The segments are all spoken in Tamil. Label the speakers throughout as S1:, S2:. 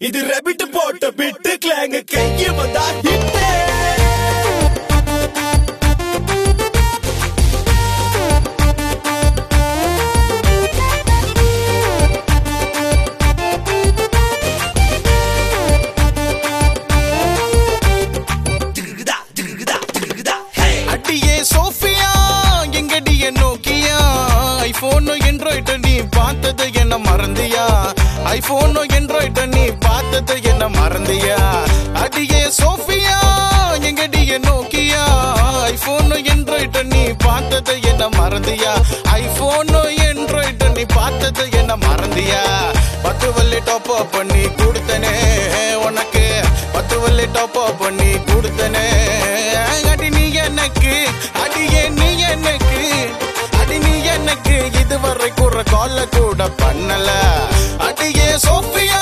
S1: இது ரெபிட் போட்ட பிட்டு கிளாங்க கைய வந்தா ஹிட்டே
S2: அடியே சோஃபியா எங்கடியே நோக்கியா ஐபோன் ஆண்ட்ராய்ட் நீ பார்த்தது என்ன மறந்தியா ஐபோன் ஆண்ட்ராய்ட் நீ பார்த்தது என்ன மறந்தியா அடியே சோஃபியா எங்கடியே நோக்கியா ஐபோன் ஆண்ட்ராய்ட் நீ பார்த்தது என்ன மறந்தியா ஐபோன் ஆண்ட்ராய்ட் நீ பார்த்தது என்ன மறந்தியா 10 வள்ளி டாப் அப் பண்ணி கொடுத்தனே உனக்கு 10 வள்ளி டாப் அப் பண்ணி கொடுத்தனே அடி நீ எனக்கு அடியே நீ எனக்கு அடி நீ எனக்கு இதுவரை கூற கால கூட பண்ணல அடியே சோஃபியா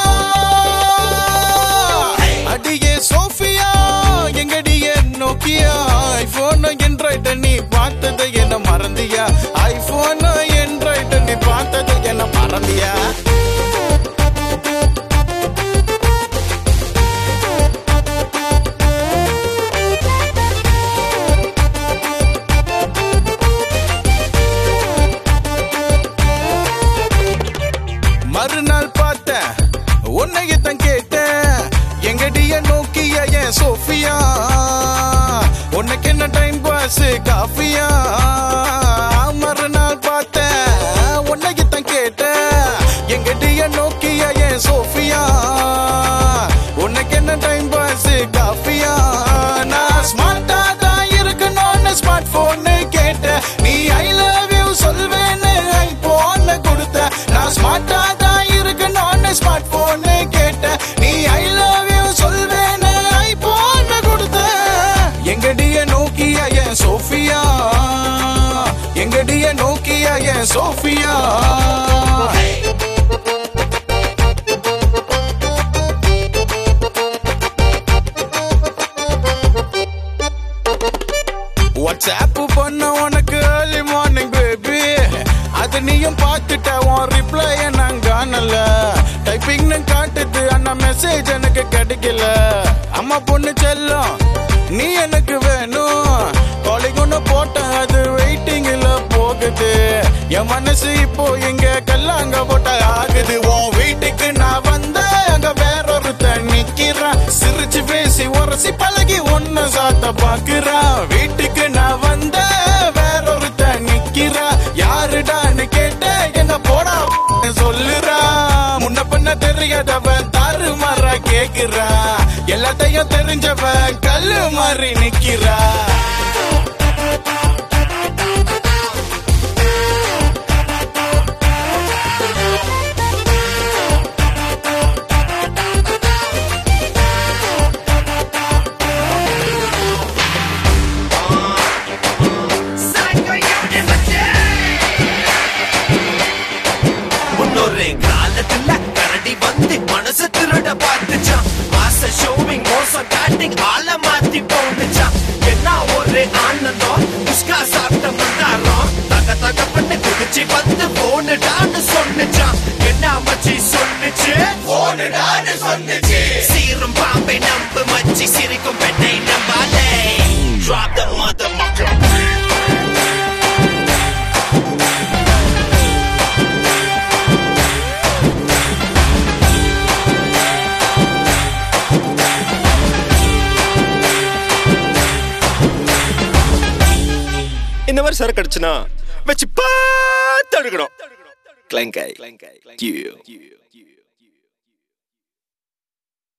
S2: அடியே சோஃபியா எங்கடியே நோக்கியா ஐபோன் ஆண்ட்ராய்ட் நீ பார்த்தது என்ன மறந்தியா ஐபோன் ஆண்ட்ராய்ட் நீ பார்த்தது என்ன மறந்தியா மறுநாள் பார்த்தேன் உன்னையத்தான் கேட்டேன் எங்கடிய நோக்கிய ஏன் சோஃபியா உனக்கு என்ன டைம் பாஸ் காஃபியா மறுநாள் பார்த்தேன் உன்னையத்தான் கேட்டேன் எங்கடிய நோக்கிய ஏன் சோஃபியா உனக்கு என்ன டைம் பாஸ் காஃபியா நான் ஸ்மார்ட்டா தான் இருக்கணும்னு ஸ்மார்ட் போன் கேட்டேன் நீ ஐ லவ் யூ சொல்வேன்னு ஐபோன் கொடுத்த நான் ஸ்மார்ட்டா ஸ்மார்ட் போன் கேட்ட நீ ஐ லவ் யூ சொல்வேன்னு ஐபோன் கொடுத்த எங்கடிய நோக்கியா ஏன் சோஃபியா எங்கடிய நோக்கியா ஏன் சோஃபியா வாட்ஸ்அப் பண்ண உனக்கு early morning baby அது நீயும் பார்த்துட்ட உன் ரிப்ளை நான் காணல டைப்பிங்னு காட்டுது ஆனா மெசேஜ் எனக்கு கிடைக்கல அம்மா பொண்ணு செல்லம் நீ எனக்கு வேணும் காலிங் ஒண்ணு போட்டேன் அது வெயிட்டிங்ல போகுது என் மனசு இப்போ இங்க கல்லாங்க போட்ட ஆகுது உன் வீட்டுக்கு நான் வந்த அங்க வேறொருத்த நிக்கிறான் சிரிச்சு பேசி உரசி பழகி ஒன்னு சாத்த பாக்குறான் வீட்டுக்கு நான் வந்த வேறொருத்த நிக்கிறா யாருடான்னு கேட்ட என்ன போடா சொல்லுறா முன்ன பண்ண தெரியாதவன் தாறு மாறா கேக்குறா எல்லாத்தையும் தெரிஞ்சவன் கல்லு மாறி நிக்கிறா
S1: காலத்துல கரடி வந்து மனசு திருட பார்த்துச்சான் ஆசை ஷோவிங் மோசம் காட்டிங் ஆள மாத்தி போனுச்சான் என்ன ஒரு ஆனந்தம் புஷ்கா சாப்பிட்ட முன்னாரம் தக தக பண்ணு குதிச்சு வந்து போனுடான்னு சொன்னுச்சான் என்ன மச்சி சொன்னுச்சு போனுடான்னு சொன்னுச்சு சீரும் பாம்பை நம்பு மச்சி சிரிக்கும் பெண்ணை நம்பாலே drop the motherfucker இந்த மாதிரி சரக்கு அடிச்சுனா வச்சு பார்த்து எடுக்கணும்.